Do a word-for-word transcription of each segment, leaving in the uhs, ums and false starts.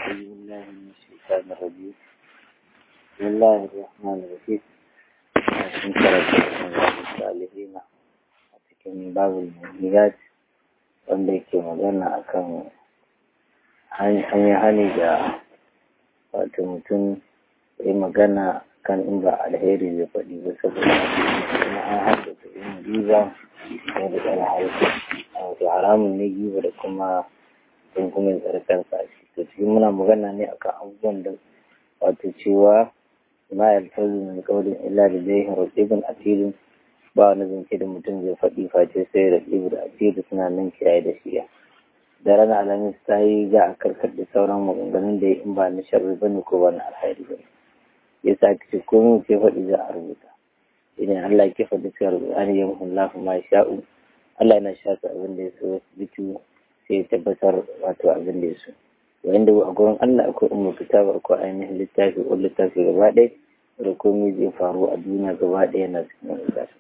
أعوذ بالله من الشيطان الرجيم بسم الله الرحمن الرحيم من شرف الصالحين a cikin babul mu'minat wanda yake magana akan hanyar hani da wato mutum ya magana kan in ba alheri zai faɗi ba saboda kuma an haddasa yin giba da da ɗan haifu wato haramun ne giba da kuma don kuma tsarkar sashi to cikin muna magana ne akan abubuwan da wato cewa ma yalfazu min qawlin illa ladayhi raqibun atid ba wani zance da mutum zai faɗi face sai raqibu da atid suna nan kiyaye da shiya da ranar alhamis ta yi za a karkar da sauran maganganun da in ba na sharri bane ko ba na alhairi bane ya sa ce komai ce faɗi za a rubuta idan Allah ke faɗi sai rubuta an yi muhullahu ma sha'u Allah yana shafa abin da ya so bitu sai ya tabbatar wato abin da ya so wanda a gurin Allah akwai umar kitaba akwai ainihin littafi ko littafi gaba ɗaya da komai zai faru a duniya gaba ɗaya na cikin littafi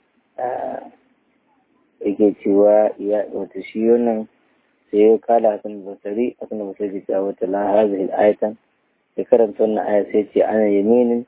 yake cewa ya wata shi wannan sai ya kala hasan basari hasan basari ta wata la hadhihi al-ayatan ya karanta wannan aya sai ce ana yaminin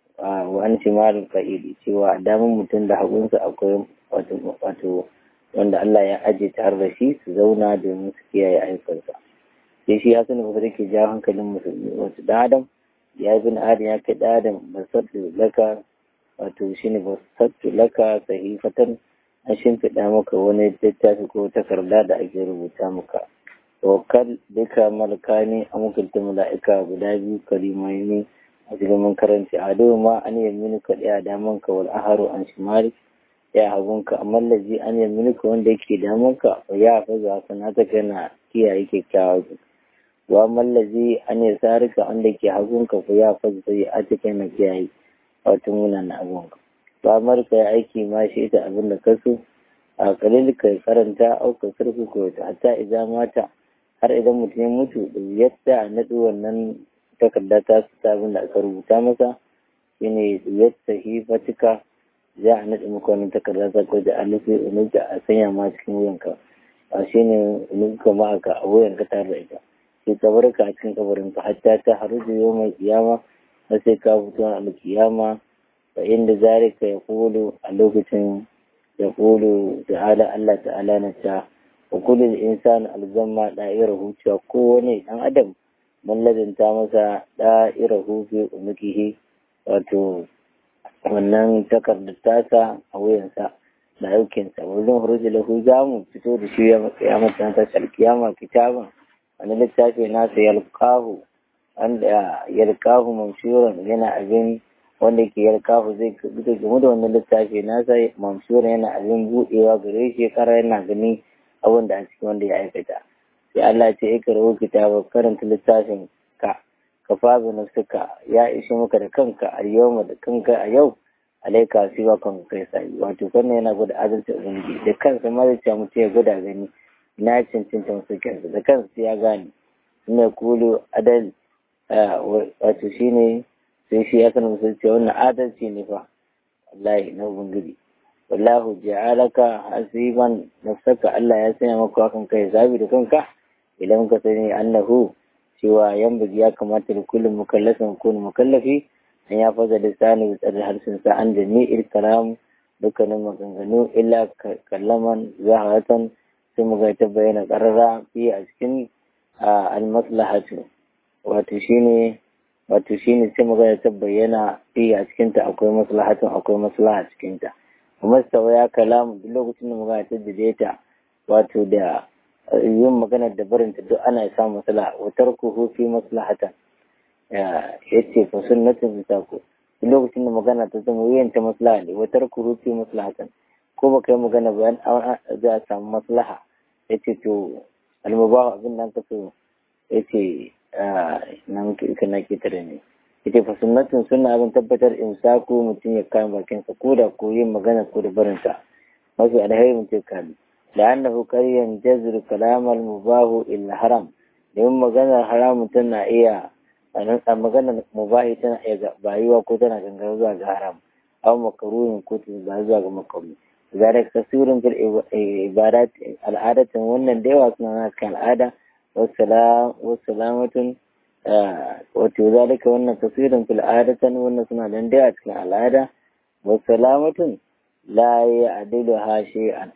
wa an shimalul qa'idi cewa damun mutum da hagunsa akwai wato wato wanda Allah ya aje tare da shi su zauna domin su kiyaye ayyukansa sai shi ya sani ba ke ja hankalin musulmi wato da adam ya yi bin adam ya kai da adam basattu laka wato shine basattu laka sahifatan an shimfiɗa maka wani littafi ko takarda da ake rubuta maka wakal duka malakani a mukunta mala'ika guda biyu karimai ne a cikin mun karanci ado ma an yi mini kaɗai a damanka wal aharu an shimari ya hagunka amma laji an yi mulka wanda yake damanka ya faza sanata kana kiyaye kyakkyawa wa mallazi an yi sarika wanda yake hagunka ko ya faza sai a cikin na kiyaye wato muna na abunka ba marka ya aiki ma shi ita abin da kaso a kalil ka karanta au ka sarku ko ta hatta idan mata har idan mutum ya mutu yadda a naɗi wannan takarda ta su abin da aka rubuta masa shine yadda hifatika za a naɗe maka wani takarda ta ko da alifi unuka a sanya ma cikin wuyanka a shi ne unuka ma aka a wuyanka tare da ita sai ka bar ka a cikin kabarinka hatta ta haru da yau mai kiyama har sai ka fito a kiyama fa inda zalika ya kulu a lokacin ya kulu ta'ala Allah ta'ala na ta wa kullu insan alzamma da'irahu cewa kowane dan adam mun ladanta masa da'irahu fi unukihi wato wannan takardar tasa a wuyansa da aikinsa wajen huruji lahu za mu fito da shi ya mata ta alkiyama kitaban wani littafi nasa yalqahu wanda yalqahu mamshuran yana abin wanda ke yalqahu zai duka game da wannan littafi nasa mamshuran yana abin budewa gare shi kara yana gani abin da a cikin wanda ya aikata sai Allah ce ya karo kitaba karanta littafin ka kafa bi nafsika ya ishe maka da kanka a yau da kanka a yau alaika shi ba kan kai sai wato kanne yana gwada adalci ubangiji da kansa ma zai ce mutum ya gwada gani na cancanta musu kansa da kansa ya gane ina kulu adal wato shine sai shi ya sanar musu cewa wannan adalci ne fa wallahi na ubangiji wallahu ja'alaka hasiban nafsaka Allah ya sanya maka kan kai zabi da kanka idan ka sani annahu cewa yan bugi ya kamata da kullum mukallafin kun mukallafi an ya faza da sani da tsare harshen sa an da ni ilkalam dukkanin maganganu illa kallaman zaharatan sai mu ga ta bayyana karara fi a cikin almaslahatu wato shine wato shine sai mu ga ta bayyana fi a cikin ta akwai maslahatun akwai maslaha cikin ta kuma sawa ya kalamu duk lokacin da mu ga ta daidaita wato da yin magana da barinta duk ana samun maslaha wa tarkuhu fi maslahatan ya ce fa sunnatin bitako duk lokacin da magana ta zama yin ta maslaha ne wa tarkuhu fi maslahatan ko ba kai magana ba za a samu maslaha yace to almubahu abin nan ka so yace nan kana ke tare ne yace fa sunnatin sunna abin tabbatar imsaku mutum ya kama bakin sa ko da ko yin magana ko da barinta mafi alheri mutum kan لأنه قد ينجذر كلام المباح إلى الحرام لأن مغانا حرام تنا إيا مغانا مباح تنا إيا بايوا كتنا كنغزوا حرام أو مكروه كتنا بايوا مكروه ذلك كثير في العبادات العادة وأن ديوا كان العادة والسلام والسلامة wato zalika wannan tasirin fil adatan wannan suna dan dai a cikin al'ada wa salamatun la ya'dilu ha shay'an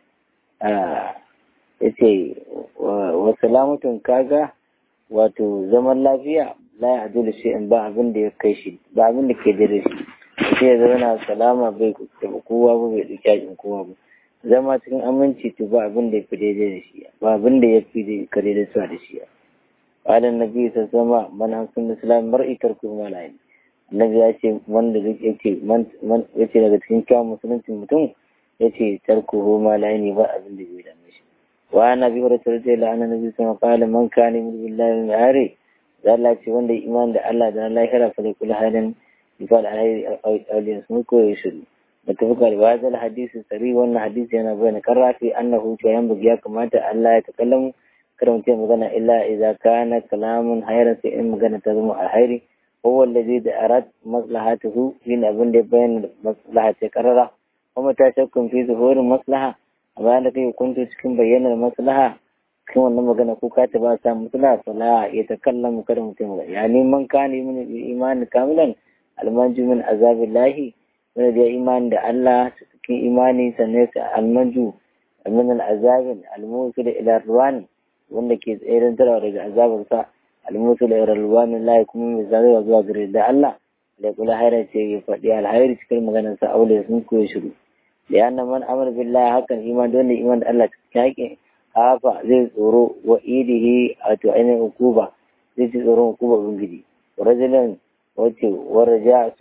yace wa salamatun kaga wato zaman lafiya la ya'dilu shay'an ba abin da ya kai shi ba abin da ke da shi sai ya zama salama bai kowa ba bai duki kowa ba zama cikin aminci to ba abin da ya fi daidai da shi ba abin da ya fi kare da da shi قال النبي صلى الله عليه وسلم من أحسن الإسلام مرء تركه ما لا يعنيه النبي يأتي من يأتي من من يأتي لقد كان كام مسلم تمتون يأتي تركه ما لا يعنيه وأبن دبي لمش وأنا أبي هريرة رضي الله عنه النبي صلى الله عليه وسلم قال من كان يؤمن بالله والآخرة ذا لا يأتي وند إيمان ده الله ده الله يخلى فليكل هذا يقال عليه أو أو يسمعك ويشل متفق على هذا الحديث الصحيح وأن حديث أنا بين كرر في أنه ينبغي كما الله يتكلم kada mutum magana illa idza kana kalamun hayran sai in magana ta zama alhairi huwa alladhi da'arat maslahatuhu yin abin da bayan maslaha ta karara kuma ta shakkun fi zuhurin maslaha amma da kai kuntu cikin bayyanar maslaha cikin wannan magana ko ka ta ba sa maslaha fala ya takallamu kada mutum magana yani man kana min imani kamilan almanju min azabillahi wanda ya imani da Allah cikin imani sannan almanju min al'azabin almusil ila ruwan wanda ke tseren tarawa daga azabarsa almutu da yaralwanin layi kuma mai zarewa zuwa gare da Allah da kula haira ce ya faɗi alhairi cikin maganarsa aure sun koya shiru da yana man amar billahi hakan iman don da iman da Allah cikin haƙin hafa zai tsoro wa idihi a to ainihin hukuba zai ci tsoron hukuba ubangiji rajulun wace waraja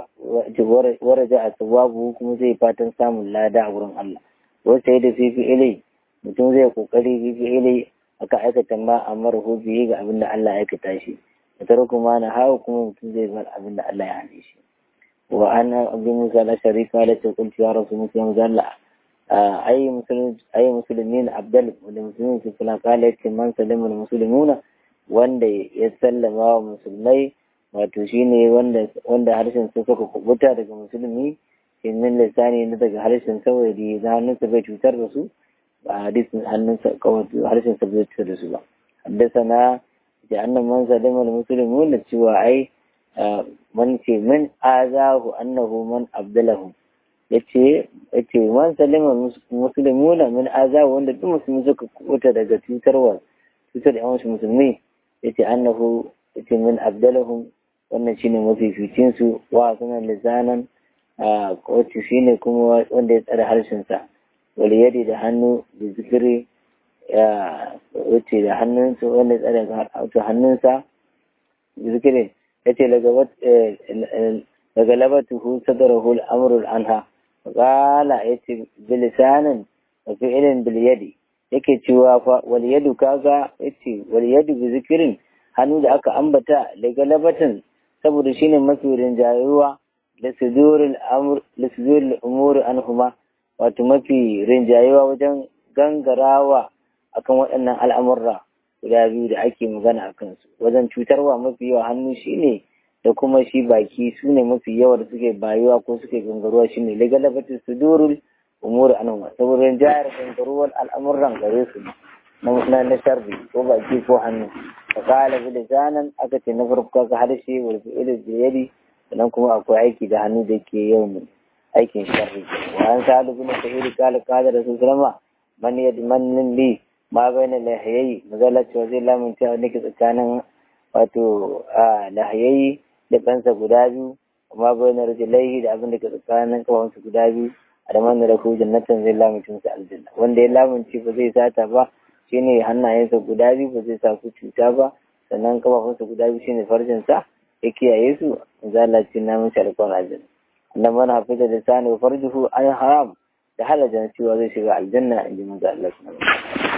a sababu kuma zai fatan samun lada a wurin Allah wasu yi da fifi ilai mutum zai kokari fifi ilai aka aikata ma a marhu biyu ga abin da Allah ya aikata shi da tare kuma na hawa kuma mutum zai bar abin da Allah ya hane shi wa ana abin musa la sharika la ta kunti ya rasu musa ya muzalla ayi musulmi ayi musulmin abdal wanda musulmin su kula kala yake man salimul muslimuna wanda ya sallama wa musulmai wato shine wanda wanda harshen su suka kubuta daga musulmi min lisani ne daga harshen saboda da hannunsa bai cutar da su ba hadisin hannunsa kawai harshen sa bai cutar da su ba haddasana da annan man salima al-muslimun da cewa ai man ce min azahu annahu man abdalahu yace yace man salima al-muslimun min azahu wanda duk musulmi suka kubuta daga cutarwa cutar da yawan musulmi yace annahu yace min abdalahum wannan shine mafificin su wa sunan lisanan wace shine kuma wanda ya tsare harshen sa waliyadi da hannu da zikiri ya wuce da hannunsa wanda tsare ga hannunsa zikiri ya ce daga labatuhu sadarahu al'amurul anha ƙala ya ce bilisanin da fi'ilin biliyadi yake cewa fa waliyadu kaga ya ce waliyadu bi zikirin hannu da aka ambata daga labatin saboda shine mafi rinjayuwa da sudurul umuri anhuma wato mafi rinjayewa wajen gangarawa akan waɗannan al'amurra guda biyu da ake magana a kansu wajen cutarwa mafi yawa hannu shine da kuma shi baki su ne mafi yawa da suke bayuwa ko suke gangaruwa shine legalabatin sudurul umuri anhuma saboda rinjayar gangaruwar al'amuran gare su na na sharri ko baki ko hannu fa qala bil lisanan aka ce na farko ka harshe wal fi'il bi yadi sannan kuma akwai aiki da hannu da ke yau mu aikin sharri wa an sa'ad bin sa'id qala qala rasul sallama man yad man li ma bayna lahiyi mazalati wa zai lamun ta nake tsakanin wato lahiyi da kansa guda biyu amma bayna rajulaihi da abin da ke tsakanin kawansu guda biyu a da man da ku jannatan zai lamun sa aljanna wanda ya lamunci ba zai sata ba shine hannayensa guda biyu ba zai sa ku cuta ba sannan kafafunsa guda biyu shine farjinsa ya kiyaye su zalaci na mace alkwan aljanna annan mana hafiza da sani wa farjuhu an haram da halajan cewa zai shiga aljanna in ji manzo Allah subhanahu wa ta'ala